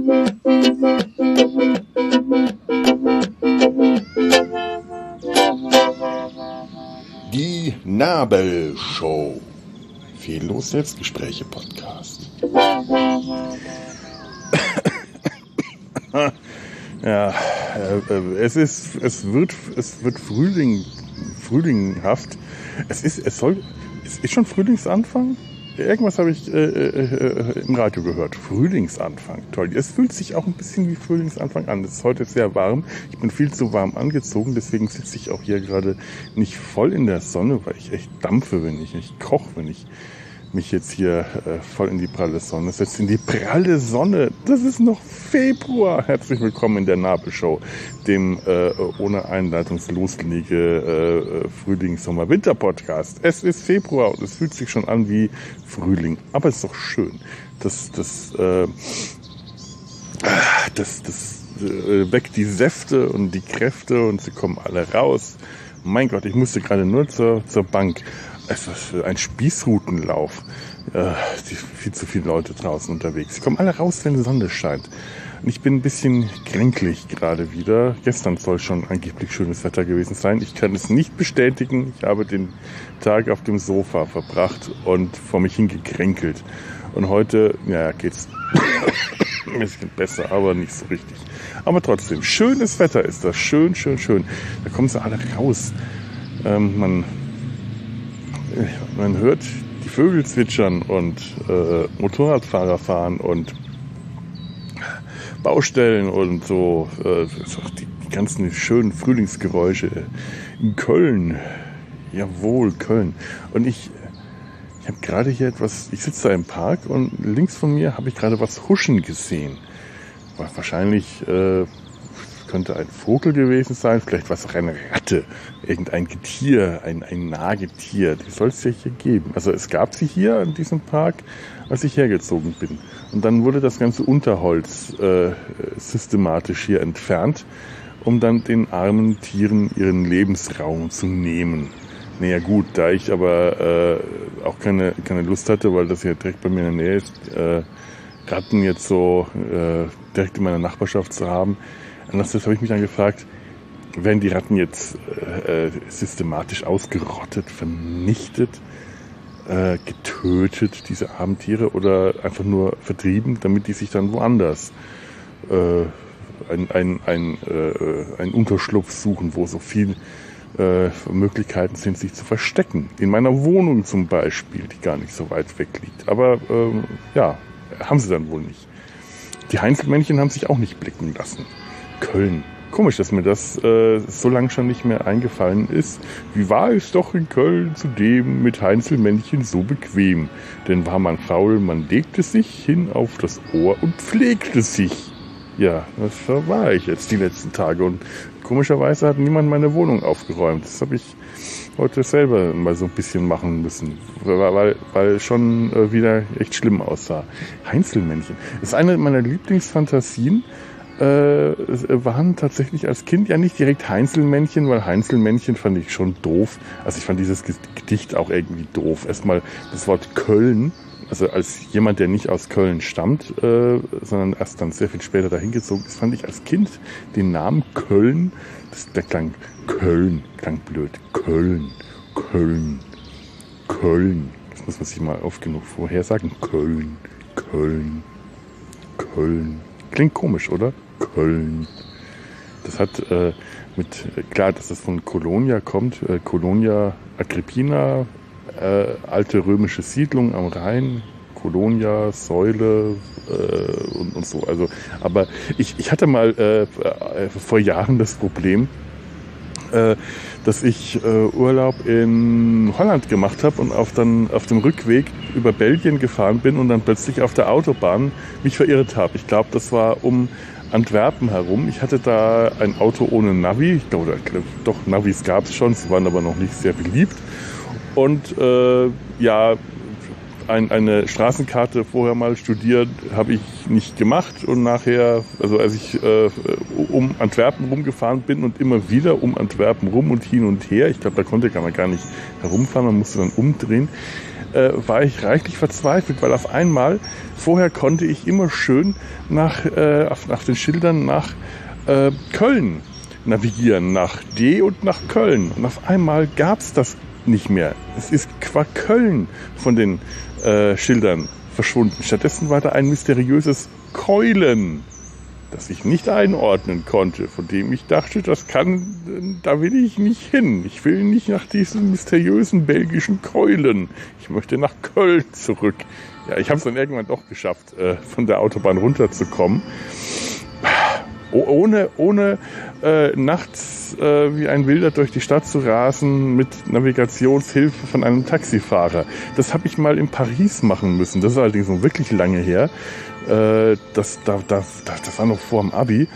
Die Nabelshow. Fehllos Selbstgespräche-Podcast. Ja, es wird frühlinghaft. Es ist schon Frühlingsanfang? Irgendwas habe ich im Radio gehört. Frühlingsanfang. Toll. Es fühlt sich auch ein bisschen wie Frühlingsanfang an. Es ist heute sehr warm. Ich bin viel zu warm angezogen. Deswegen sitze ich auch hier gerade nicht voll in der Sonne, weil ich echt dampfe, wenn ich koche, wenn ich mich jetzt hier voll in die pralle Sonne setze. In die pralle Sonne. Das ist noch Februar. Herzlich willkommen in der Nabelshow, dem ohne Einleitungsloslege Frühlings-Sommer-Winter-Podcast. Es ist Februar und es fühlt sich schon an wie Frühling. Aber es ist doch schön. Das weckt die Säfte und die Kräfte und sie kommen alle raus. Mein Gott, ich musste gerade nur zur Bank. Es ist ein Spießrutenlauf. Viel zu viele Leute draußen unterwegs. Sie kommen alle raus, wenn die Sonne scheint. Und ich bin ein bisschen kränklich gerade wieder. Gestern soll schon angeblich schönes Wetter gewesen sein. Ich kann es nicht bestätigen. Ich habe den Tag auf dem Sofa verbracht und vor mich hingekränkelt. Und heute, geht's ein bisschen besser, aber nicht so richtig. Aber trotzdem, schönes Wetter ist das. Schön, schön, schön. Da kommen sie alle raus. Man hört die Vögel zwitschern und Motorradfahrer fahren und Baustellen und so. Die ganzen schönen Frühlingsgeräusche in Köln. Jawohl, Köln. Und ich habe gerade hier etwas, ich sitze da im Park und links von mir habe ich gerade was huschen gesehen. Wahrscheinlich könnte ein Vogel gewesen sein, vielleicht was auch eine Ratte, irgendein Getier, ein Nagetier. Die soll es ja hier geben. Also es gab sie hier in diesem Park, als ich hergezogen bin. Und dann wurde das ganze Unterholz systematisch hier entfernt, um dann den armen Tieren ihren Lebensraum zu nehmen. Naja gut, da ich aber auch keine Lust hatte, weil das hier direkt bei mir in der Nähe ist, Ratten jetzt so direkt in meiner Nachbarschaft zu haben. Andererseits habe ich mich dann gefragt, werden die Ratten jetzt systematisch ausgerottet, vernichtet, getötet, diese armen Tiere, oder einfach nur vertrieben, damit die sich dann woanders einen Unterschlupf suchen, wo so viel Möglichkeiten sind, sich zu verstecken. In meiner Wohnung zum Beispiel, die gar nicht so weit weg liegt. Aber haben sie dann wohl nicht. Die Heinzelmännchen haben sich auch nicht blicken lassen. Köln. Komisch, dass mir das so lange schon nicht mehr eingefallen ist. Wie war es doch in Köln zudem mit Heinzelmännchen so bequem? Denn war man faul, man legte sich hin auf das Ohr und pflegte sich. Ja, das war ich jetzt die letzten Tage. Und komischerweise hat niemand meine Wohnung aufgeräumt. Das habe ich heute selber mal so ein bisschen machen müssen, weil schon wieder echt schlimm aussah. Heinzelmännchen. Das ist eine meiner Lieblingsfantasien. Waren tatsächlich als Kind ja nicht direkt Heinzelmännchen, weil Heinzelmännchen fand ich schon doof. Also ich fand dieses Gedicht auch irgendwie doof. Erstmal das Wort Köln, also als jemand, der nicht aus Köln stammt, sondern erst dann sehr viel später dahin gezogen ist, fand ich als Kind den Namen Köln, der klang Köln, klang blöd. Köln. Das muss man sich mal oft genug vorher sagen. Köln. Klingt komisch, oder? Köln. Das hat klar, dass das von Colonia kommt. Colonia Agrippina, alte römische Siedlung am Rhein. Colonia, Säule und so. Also, aber ich hatte mal vor Jahren das Problem, dass ich Urlaub in Holland gemacht habe und auf dem Rückweg über Belgien gefahren bin und dann plötzlich auf der Autobahn mich verirrt habe. Ich glaube, das war um Antwerpen herum. Ich hatte da ein Auto ohne Navi. Ich glaube, doch, Navis gab es schon, sie waren aber noch nicht sehr beliebt. Und eine Straßenkarte vorher mal studiert, habe ich nicht gemacht. Und nachher, also als ich um Antwerpen rumgefahren bin und immer wieder um Antwerpen rum und hin und her, ich glaube, da konnte man gar nicht herumfahren, man musste dann umdrehen, war ich reichlich verzweifelt, weil auf einmal, vorher konnte ich immer schön nach den Schildern nach Köln navigieren, nach D und nach Köln. Und auf einmal gab's das nicht mehr. Es ist qua Köln von den Schildern verschwunden. Stattdessen war da ein mysteriöses Keulen, das ich nicht einordnen konnte, von dem ich dachte, da will ich nicht hin. Ich will nicht nach diesem mysteriösen belgischen Keulen. Ich möchte nach Köln zurück. Ja, ich habe es dann irgendwann doch geschafft, von der Autobahn runterzukommen. Ohne nachts wie ein Wilder durch die Stadt zu rasen mit Navigationshilfe von einem Taxifahrer. Das habe ich mal in Paris machen müssen. Das ist allerdings noch wirklich lange her. Das war noch vor dem Abi.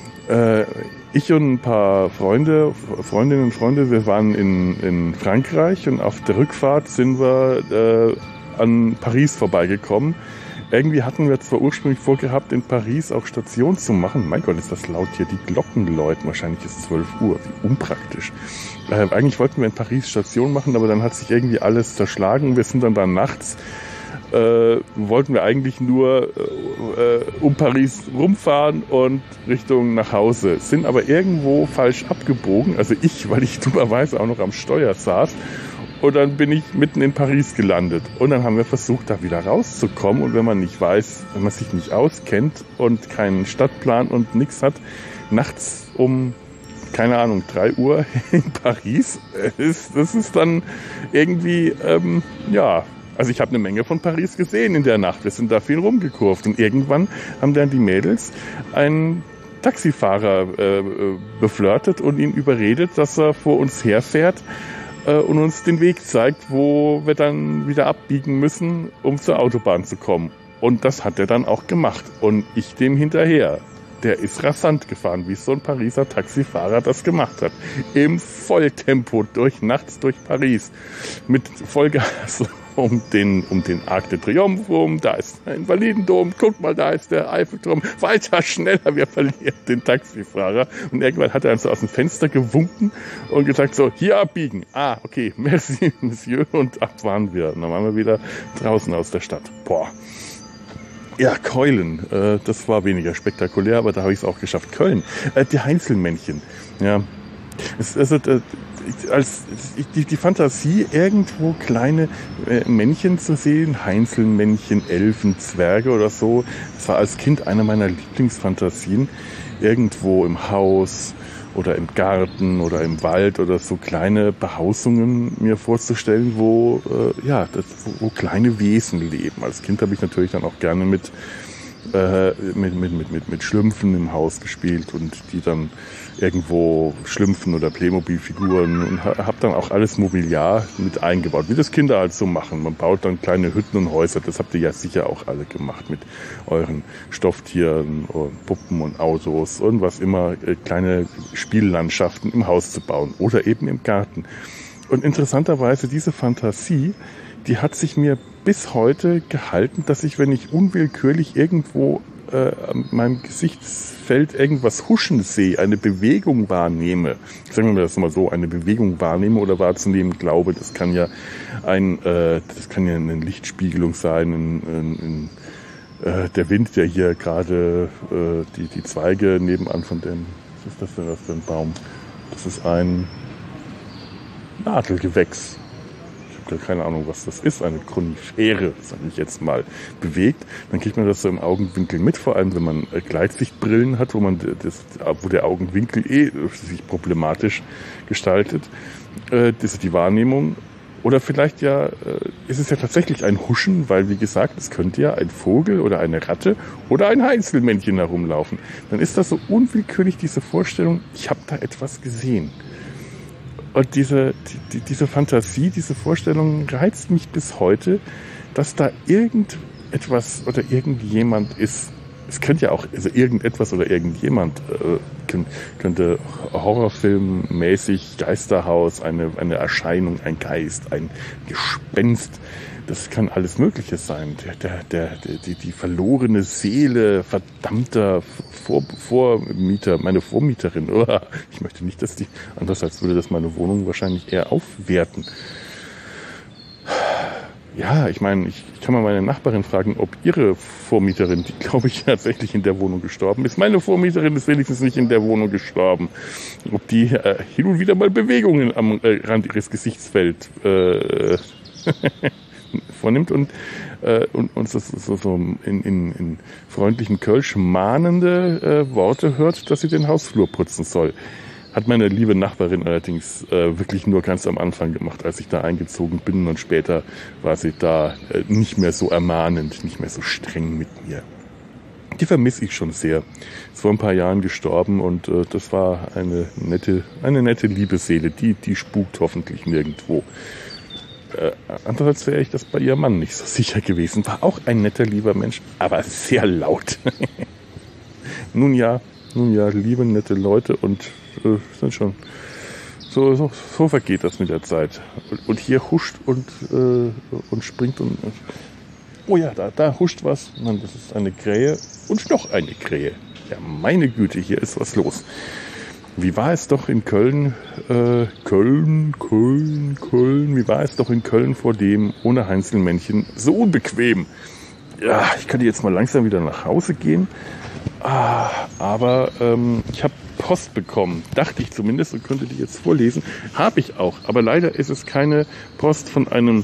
Ich und ein paar Freundinnen und Freunde, wir waren in Frankreich und auf der Rückfahrt sind wir an Paris vorbeigekommen. Irgendwie hatten wir zwar ursprünglich vorgehabt, in Paris auch Station zu machen. Mein Gott, ist das laut hier. Die Glocken läuten. Wahrscheinlich ist es 12 Uhr. Wie unpraktisch. Eigentlich wollten wir in Paris Station machen, aber dann hat sich irgendwie alles zerschlagen. Wir sind dann da nachts. Wollten wir eigentlich nur um Paris rumfahren und Richtung nach Hause. Sind aber irgendwo falsch abgebogen. Also weil ich dummerweise auch noch am Steuer saß. Und dann bin ich mitten in Paris gelandet. Und dann haben wir versucht, da wieder rauszukommen. Und wenn man sich nicht auskennt und keinen Stadtplan und nichts hat, nachts um, keine Ahnung, 3 Uhr in Paris, das ist dann irgendwie, also ich habe eine Menge von Paris gesehen in der Nacht. Wir sind da viel rumgekurvt. Und irgendwann haben dann die Mädels einen Taxifahrer beflirtet und ihn überredet, dass er vor uns herfährt und uns den Weg zeigt, wo wir dann wieder abbiegen müssen, um zur Autobahn zu kommen. Und das hat er dann auch gemacht. Und ich dem hinterher. Der ist rasant gefahren, wie so ein Pariser Taxifahrer das gemacht hat. Im Volltempo nachts durch Paris. Mit Vollgas um den Arc de Triomphe rum. Da ist der Invalidendom. Guck mal, da ist der Eiffelturm. Weiter, schneller, wir verlieren den Taxifahrer. Und irgendwann hat er uns so aus dem Fenster gewunken und gesagt so, hier abbiegen. Ah, okay, merci, Monsieur. Und ab waren wir. Und dann waren wir wieder draußen aus der Stadt. Boah. Ja, Keulen, das war weniger spektakulär, aber da habe ich es auch geschafft. Köln, die Heinzelmännchen, ja, die Fantasie, irgendwo kleine Männchen zu sehen, Heinzelmännchen, Elfen, Zwerge oder so, das war als Kind eine meiner Lieblingsfantasien, irgendwo im Haus oder im Garten oder im Wald oder so kleine Behausungen mir vorzustellen, wo kleine Wesen leben. Als Kind habe ich natürlich dann auch gerne mit Schlümpfen im Haus gespielt und die dann irgendwo Schlümpfen oder Playmobil-Figuren und habe dann auch alles Mobiliar mit eingebaut, wie das Kinder halt so machen. Man baut dann kleine Hütten und Häuser, das habt ihr ja sicher auch alle gemacht mit euren Stofftieren und Puppen und Autos und was immer, kleine Spiellandschaften im Haus zu bauen oder eben im Garten. Und interessanterweise diese Fantasie, die hat sich mir bis heute gehalten, dass ich, wenn ich unwillkürlich irgendwo an meinem Gesichtsfeld irgendwas huschen sehe, eine Bewegung wahrnehme, sagen wir das mal so, eine Bewegung wahrnehme oder wahrzunehmen glaube, das kann ja eine Lichtspiegelung sein, der Wind, der hier gerade die Zweige nebenan von dem, was ist das denn für ein Baum? Das ist ein Nadelgewächs. Keine Ahnung, was das ist, eine Konifere, sage ich jetzt mal, bewegt, dann kriegt man das so im Augenwinkel mit, vor allem wenn man Gleitsichtbrillen hat, wo der Augenwinkel sich problematisch gestaltet. Das ist die Wahrnehmung. Oder vielleicht ist es ja tatsächlich ein Huschen, weil, wie gesagt, es könnte ja ein Vogel oder eine Ratte oder ein Heinzelmännchen herumlaufen. Dann ist das so unwillkürlich diese Vorstellung, ich habe da etwas gesehen. Und diese Fantasie, diese Vorstellung reizt mich bis heute, dass da irgendetwas oder irgendjemand ist. Es könnte ja auch, also irgendetwas oder irgendjemand könnte horrorfilmmäßig, Geisterhaus, eine Erscheinung, ein Geist, ein Gespenst. Das kann alles Mögliche sein. Die verlorene Seele verdammter Vormieter, meine Vormieterin. Oh, ich möchte nicht, dass anders als würde das meine Wohnung wahrscheinlich eher aufwerten. Ja, ich meine, ich kann mal meine Nachbarin fragen, ob ihre Vormieterin, die glaube ich tatsächlich in der Wohnung gestorben ist, meine Vormieterin ist wenigstens nicht in der Wohnung gestorben, ob die hin und wieder mal Bewegungen am Rand ihres Gesichtsfelds vornimmt und so in freundlichen Kölsch mahnende Worte hört, dass sie den Hausflur putzen soll. Hat meine liebe Nachbarin allerdings wirklich nur ganz am Anfang gemacht, als ich da eingezogen bin, und später war sie da nicht mehr so ermahnend, nicht mehr so streng mit mir. Die vermisse ich schon sehr. Ist vor ein paar Jahren gestorben und das war eine nette liebe Seele, die spukt hoffentlich nirgendwo. Andererseits wäre ich das bei ihrem Mann nicht so sicher gewesen. War auch ein netter, lieber Mensch, aber sehr laut. Nun ja, liebe, nette Leute und sind schon so vergeht das mit der Zeit. Und hier huscht und springt und oh ja, da huscht was. Mann, das ist eine Krähe und noch eine Krähe. Ja, meine Güte, hier ist was los. Wie war es doch in Köln? Köln. Wie war es doch in Köln vor dem ohne Heinzelmännchen? So unbequem. Ja, ich könnte jetzt mal langsam wieder nach Hause gehen. Aber ich habe Post bekommen, dachte ich zumindest, und könnte die jetzt vorlesen. Habe ich auch, aber leider ist es keine Post von einem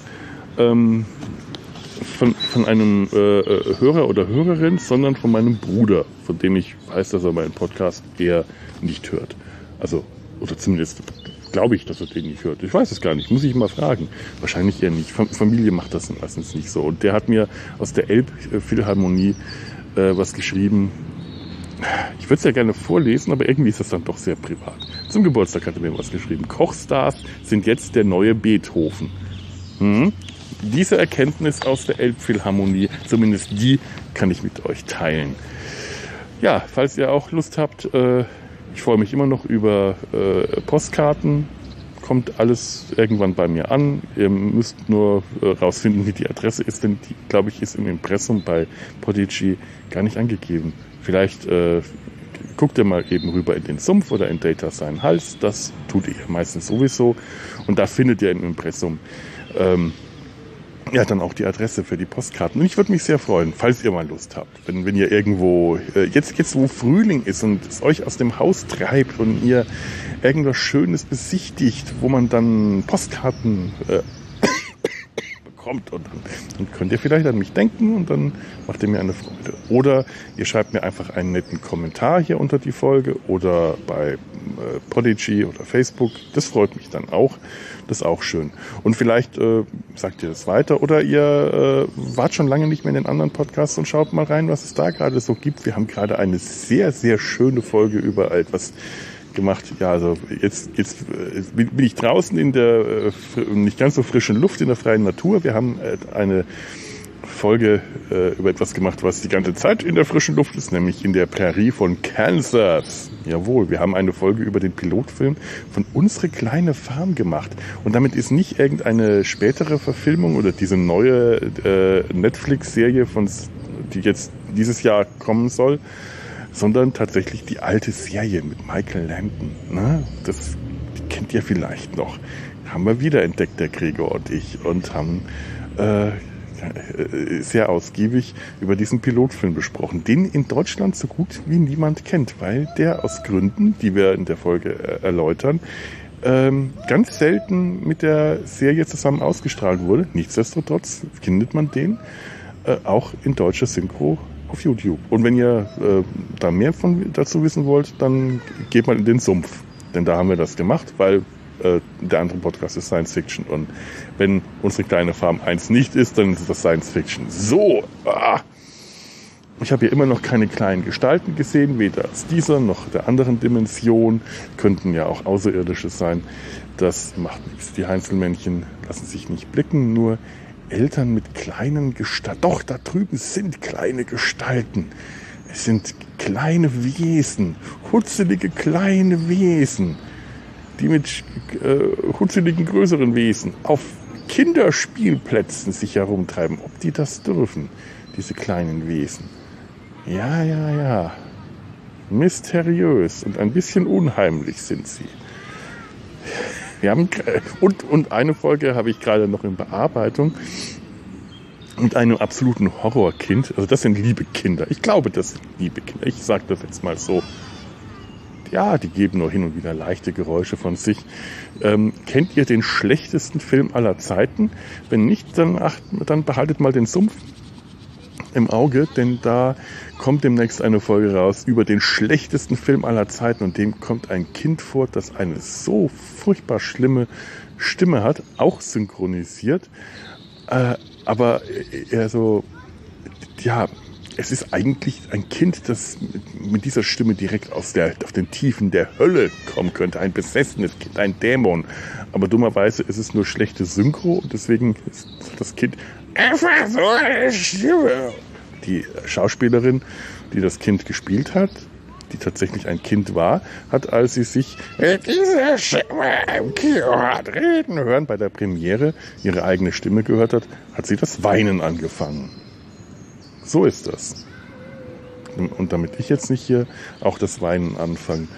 Hörer oder Hörerin, sondern von meinem Bruder, von dem ich weiß, dass er meinen Podcast eher nicht hört. Also, oder zumindest glaube ich, dass er den nicht hört. Ich weiß es gar nicht, muss ich mal fragen. Wahrscheinlich eher nicht. Familie macht das meistens nicht so. Und der hat mir aus der Elbphilharmonie was geschrieben. Ich würde es ja gerne vorlesen, aber irgendwie ist das dann doch sehr privat. Zum Geburtstag hat er mir was geschrieben. Kochstars sind jetzt der neue Beethoven. Diese Erkenntnis aus der Elbphilharmonie, zumindest die, kann ich mit euch teilen. Ja, falls ihr auch Lust habt, ich freue mich immer noch über Postkarten. Kommt alles irgendwann bei mir an. Ihr müsst nur rausfinden, wie die Adresse ist, denn die, glaube ich, ist im Impressum bei Podigy gar nicht angegeben. Vielleicht guckt ihr mal eben rüber in den Sumpf oder in Data seinen Hals. Das tut ihr meistens sowieso. Und da findet ihr im Impressum dann auch die Adresse für die Postkarten. Und ich würde mich sehr freuen, falls ihr mal Lust habt. Wenn ihr irgendwo, jetzt wo Frühling ist und es euch aus dem Haus treibt und ihr irgendwas Schönes besichtigt, wo man dann Postkarten bekommt, und dann könnt ihr vielleicht an mich denken und dann macht ihr mir eine Freude. Oder ihr schreibt mir einfach einen netten Kommentar hier unter die Folge oder bei Podigy oder Facebook. Das freut mich dann auch. Das ist auch schön. Und vielleicht sagt ihr das weiter oder ihr wart schon lange nicht mehr in den anderen Podcasts und schaut mal rein, was es da gerade so gibt. Wir haben gerade eine sehr, sehr schöne Folge über etwas gemacht. Ja, also jetzt bin ich draußen in der nicht ganz so frischen Luft, in der freien Natur. Wir haben eine Folge über etwas gemacht, was die ganze Zeit in der frischen Luft ist, nämlich in der Prärie von Kansas. Jawohl, wir haben eine Folge über den Pilotfilm von Unsere kleine Farm gemacht. Und damit ist nicht irgendeine spätere Verfilmung oder diese neue Netflix-Serie, die jetzt dieses Jahr kommen soll, sondern tatsächlich die alte Serie mit Michael Landon. Ne? Das kennt ihr vielleicht noch. Haben wir wiederentdeckt, der Gregor und ich, und haben sehr ausgiebig über diesen Pilotfilm besprochen, den in Deutschland so gut wie niemand kennt, weil der aus Gründen, die wir in der Folge erläutern, ganz selten mit der Serie zusammen ausgestrahlt wurde. Nichtsdestotrotz findet man den auch in deutscher Synchro auf YouTube. Und wenn ihr da mehr dazu wissen wollt, dann geht mal in den Sumpf. Denn da haben wir das gemacht, weil der andere Podcast ist Science Fiction. Und wenn Unsere kleine Farm 1 nicht ist, dann ist das Science Fiction. So! Ich habe hier immer noch keine kleinen Gestalten gesehen, weder aus dieser noch der anderen Dimension. Könnten ja auch Außerirdische sein. Das macht nichts. Die Heinzelmännchen lassen sich nicht blicken, nur Eltern mit kleinen Gestalten. Doch, da drüben sind kleine Gestalten. Es sind kleine Wesen, hutzelige kleine Wesen, die mit hutzeligen größeren Wesen auf Kinderspielplätzen sich herumtreiben. Ob die das dürfen, diese kleinen Wesen. Ja. Mysteriös und ein bisschen unheimlich sind sie. Wir haben und eine Folge habe ich gerade noch in Bearbeitung. und einem absoluten Horrorkind. Also das sind liebe Kinder. Ich glaube, das sind liebe Kinder. Ich sage das jetzt mal so. Ja, die geben nur hin und wieder leichte Geräusche von sich. Kennt ihr den schlechtesten Film aller Zeiten? Wenn nicht, dann behaltet mal den Sumpf im Auge, denn da kommt demnächst eine Folge raus über den schlechtesten Film aller Zeiten, und dem kommt ein Kind vor, das eine so furchtbar schlimme Stimme hat, auch synchronisiert, aber eher so, ja, es ist eigentlich ein Kind, das mit dieser Stimme direkt aus den Tiefen der Hölle kommen könnte, ein besessenes Kind, ein Dämon, aber dummerweise ist es nur schlechte Synchro und deswegen ist das Kind einfach so eine Stimme. Die Schauspielerin, die das Kind gespielt hat, die tatsächlich ein Kind war, hat, als sie sich diese Stimme im Kino hat reden hören, bei der Premiere ihre eigene Stimme gehört hat sie das Weinen angefangen. So ist das. Und damit ich jetzt nicht hier auch das Weinen anfange.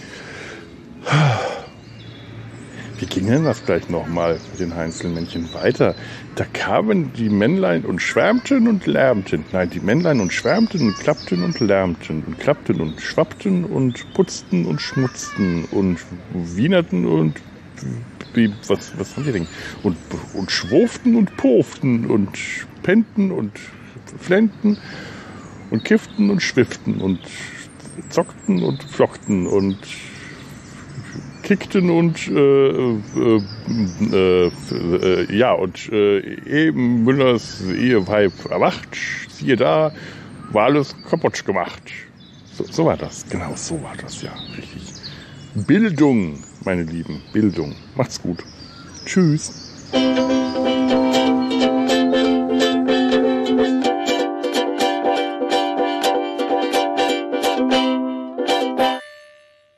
Wie ging denn das gleich nochmal mit den Heinzelmännchen weiter? Da kamen die Männlein und schwärmten und lärmten. Nein, die Männlein und schwärmten und klappten und lärmten und klappten und schwappten und putzten und schmutzten und wienerten und was haben die denn? Und schwoften und poften und pennten und flennten und kifften und schwifften und zockten und flockten und kickten und eben Müllers Eheweib erwacht, siehe da, war alles kaputt gemacht. So war das, genau so war das, ja, richtig. Bildung, meine Lieben, Bildung. Macht's gut. Tschüss.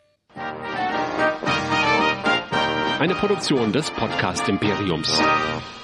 Eine Produktion des Podcast Imperiums.